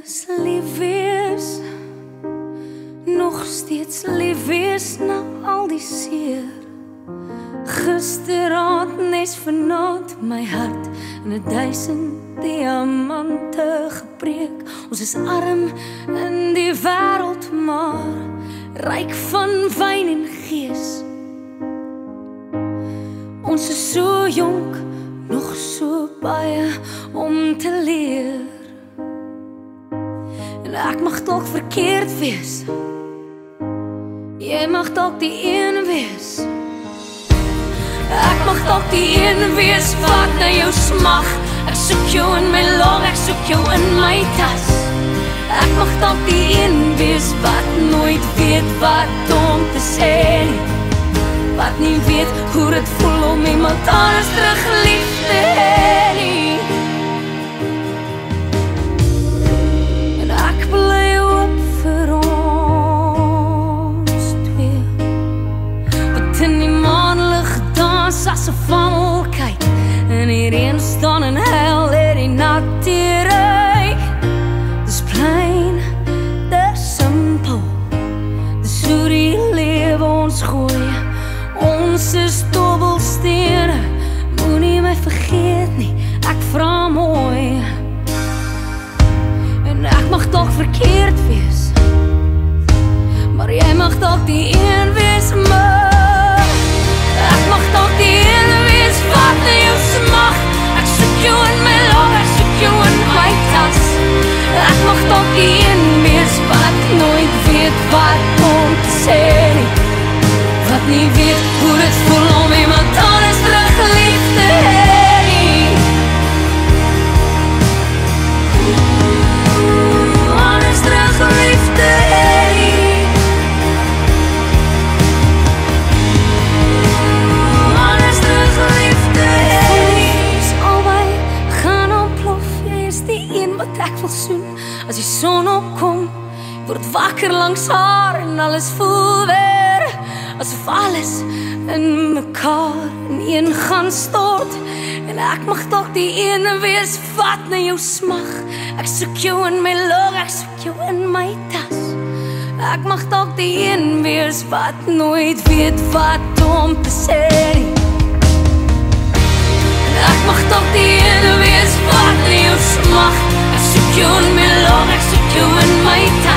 is lief wees, nog steeds lief wees na al die seer. Gisteraand nes vanaand my hart in 1000 diamante gebreek. Ons is arm in die wêreld, maar ryk van wyn en gees. Ons is so jonk, nog so baie om te leer. En ek mag dalk verkeerd wees, jy mag dalk die een wees. Ek mag dalk die een wees wat na jou smag. Ek soek jou in my long, ek soek jou in my tas. Ek mag dalk die een wees wat nooit weet wat om te sê nie, wat nie weet hoe dit voel om iemand anders terug lief te hê nie. En ek bly hoop vir ons twee, wat in die maanlig dans as 'n vangel kyk, en die reën staan en huil in die natuur uit. Dis plain, dis simpel, dis hoe die lewe ons gooi. Ons is dobbelstene, moenie my vergeet nie, ek vra mooi. En ek mag dalk verkeerd wees, maar jy mag dalk die een wees, maar ek mag dalk die een wees wat na jou smag. Ek soek jou in my long, ek soek jou in my tas. Ek mag dalk die een wees wat nooit weet wat om te sê nie, wat nie weet hoe dit voel om iemand anders terug lief te hê nie. Anders terug lief te hê nie. Anders terug lief te hê nie. Ons albei gaan ontplof, jy is die een wat ek wil soen. As die son opkom, word wakker langs haar en alles voel weer asof alles in mekaar in een gaan stort. En ek mag dalk die ene wees wat na jou smag. Ek soek jou in my long, ek soek jou in my tas. Ek mag dalk die een wees wat nooit weet wat om te sê nie. Ek mag dalk die ene wees wat na jou smag. Ek soek jou in my long, ek soek jou in my tas.